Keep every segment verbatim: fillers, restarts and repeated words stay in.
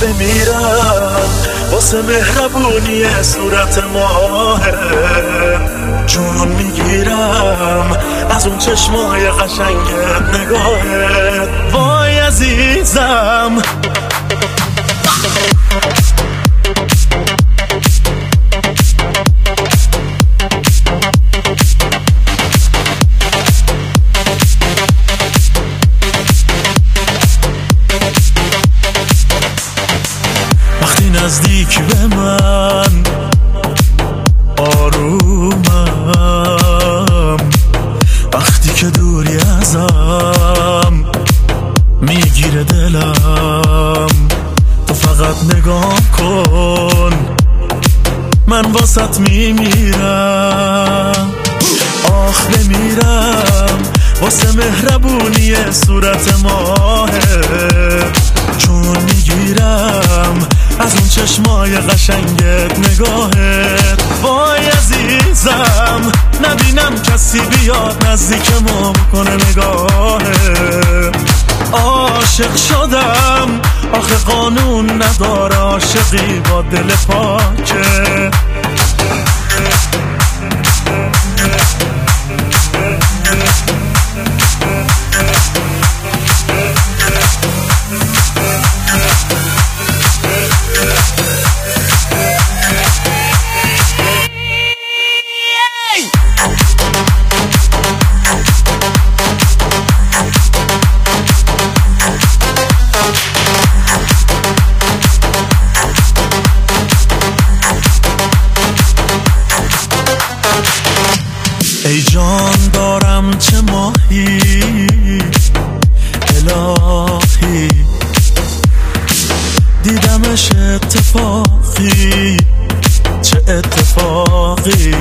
بمیرم واسه مهربونی صورت ماهه، جون میگیرم از اون چشمای قشنگت نگاهت. وای عزیزم وقتی نزدیک به من آرومم، وقتی که دوری ازم میگیره دلم. تو فقط نگاه کن من واسط میمیرم. آخ بمیرم واسه مهربونی صورت ماهه، جون میگیرم از اون چشمای قشنگت نگاهت. وای عزیزم نبینم کسی بیاد نزدیکمو کنه نگاهت. عاشق شدم آخه قانون نداره عاشقی با دل پاکه. ای جان دارم چه ماهی الهی، دیدمش اتفاقی چه اتفاقی.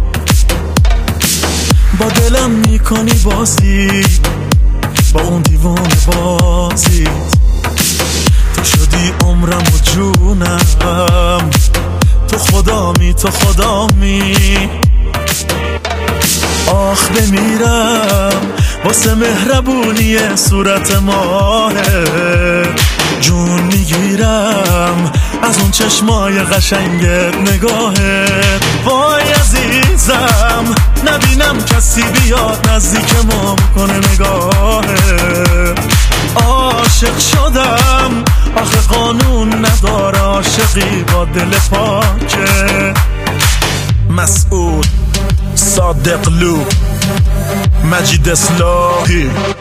با دلم میکنی بازی با اون دیوان بازی. تو شدی عمرم و جونم، تو خدامی تو خدامی. آخ بمیرم واسه مهربونی صورت ماهه، جون میگیرم از اون چشمای قشنگت نگاهت. وای عزیزم نبینم کسی بیاد نزدیکمو کنه نگاهت. عاشق شدم آخه قانون نداره عاشقی با دل پاکه. مسعود صادق لو مجید اصلاحی.